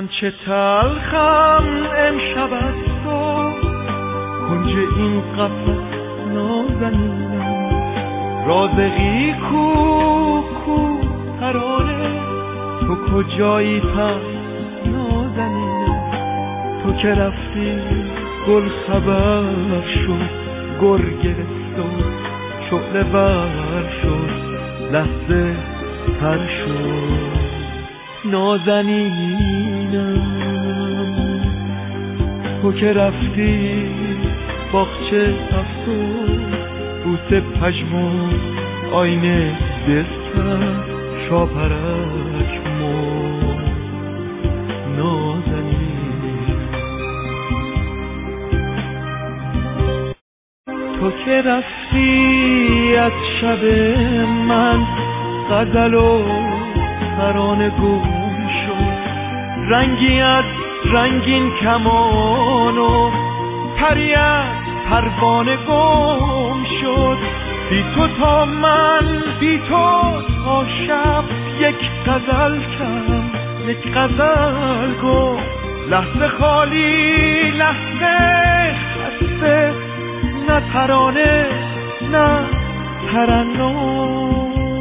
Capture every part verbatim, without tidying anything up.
من چه تلخم امشب از تو، کنج این قفس نازنینم. رازقی کو کو ترانه، تو کجایی پس نازنینم. تو که رفتی گل خبر شد، گر گرفت و شعله ور شد، لحظه تر شد نازنینم. تو که رفتی باغچه افسون، بوسه پژمرد آینه دستم، شاپرک مرد نازنینم. تو که رفتی از شب من، غزل و ترانه گم شد. رنگی از رنگین کمان و پری از پروانه گم شد. بی تو تا من، بی تو تا شب، یک غزل کم، یک غزل گم. لحظه خالی، لحظه خسته، نه ترانه نه ترنم.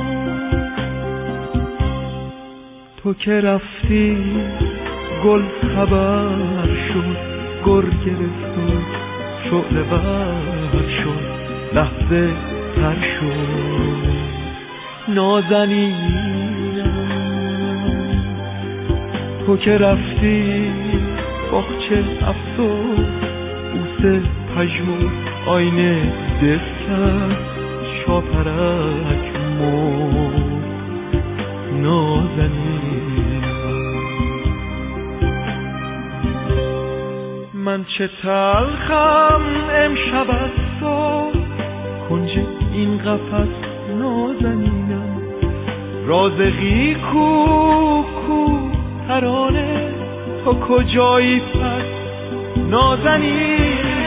تو که رفتی گل خبر شد، گر گرفت و شعله ور شد، لحظه تر شد نازنینم. تو که رفتی باغچه افسون، بوسه پژمرد آینه دستم، شاپرک مرد نازنینم. من چه تلخم امشب از تو، کنج این قفس نازنینم. رازقی کو کو ترانه، تو کجایی پس نازنینم.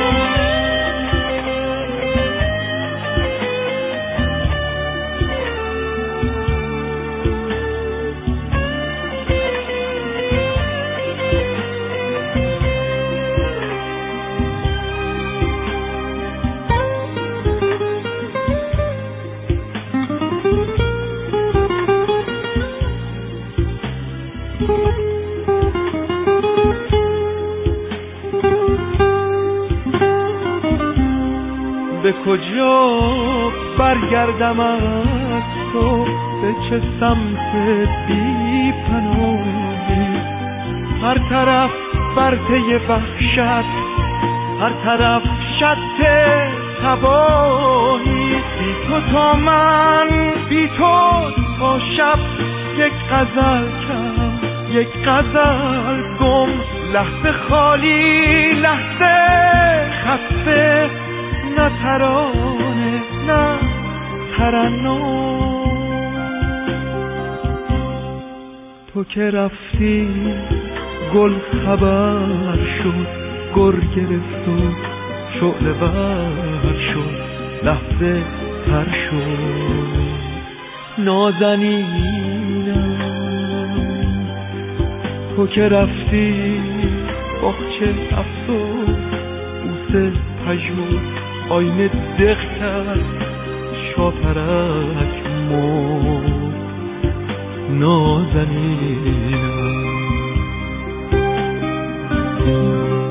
به کجا برگردم از تو، به چه سمت بی پناهی. هر طرف برده وحشت، هر طرف شط تباهی. بی تو تا من، بی تو تا شب، یک غزل کم، یک غزل گم. لحظه خالی، لحظه خسته، نه ترانه نه ترنم. تو که رفتی گل خبر شد، گر گرفت و شعله ور شد، لحظه تر شد نازنینم. تو که رفتی باغچه افسون، بوسه پژمرد آینه دق کرد، شاپرک مرد نازنینم.